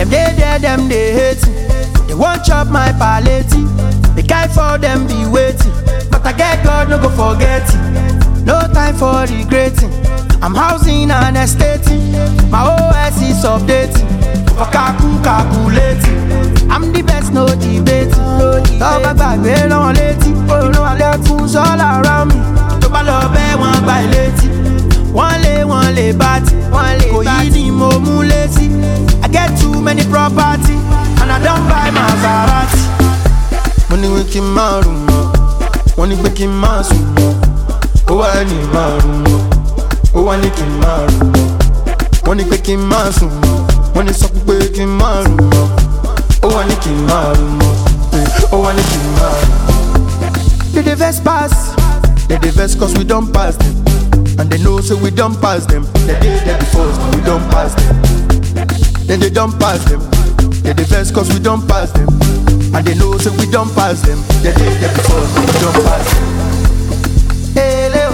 Them they there, them they hate me. They won't chop my palette. The guy for them be waiting. But I get God, no go forget it. No time for regretting. I'm housing and estating. My OS is updating. For calculating. I'm the best, no debating. Talk about me, no lady. You know I got fools all around me. To love one by lady. One lay batty. Go easy, mo lazy. I get too many property. And I don't buy Maserati. Money waking my room. Money waking my soul. Oh, I need my room. Oh, I need my room. Money waking my soul. Money suck waking my room. Oh, I need my room. Oh, I need my room. They the best pass. They the best cause we don't pass them. And they know so we don't pass them. They did that before so we don't pass them. Then they don't pass them. They the best cause we don't pass them. And they know so we don't pass them. They did that before so we don't pass them. Hey, Leo.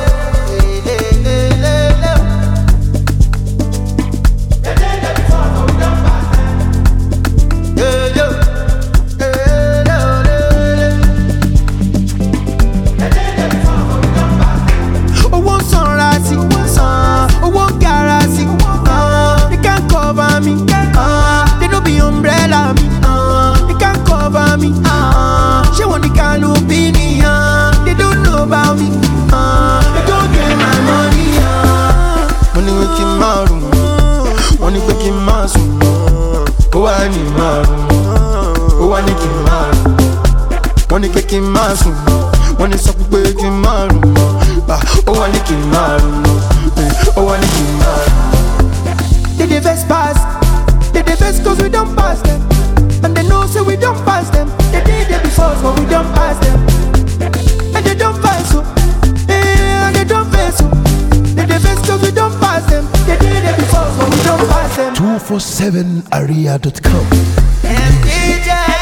She want the kind of opinion. They don't know about me. They don't get my money. Money waking my room. Money waking my soul. Oh, I need my room. Oh, I need my room. Money waking my soul. Money suck waking my room. Oh, I need my room. Oh, I need my room. They the best pass. They the best cause we don't pass them. And they know so we don't pass them. They did it before so we don't pass them. And they don't pass so. And they don't face so. They the best cause we don't pass them. They did it before so we don't pass them. 247area.com. And DJ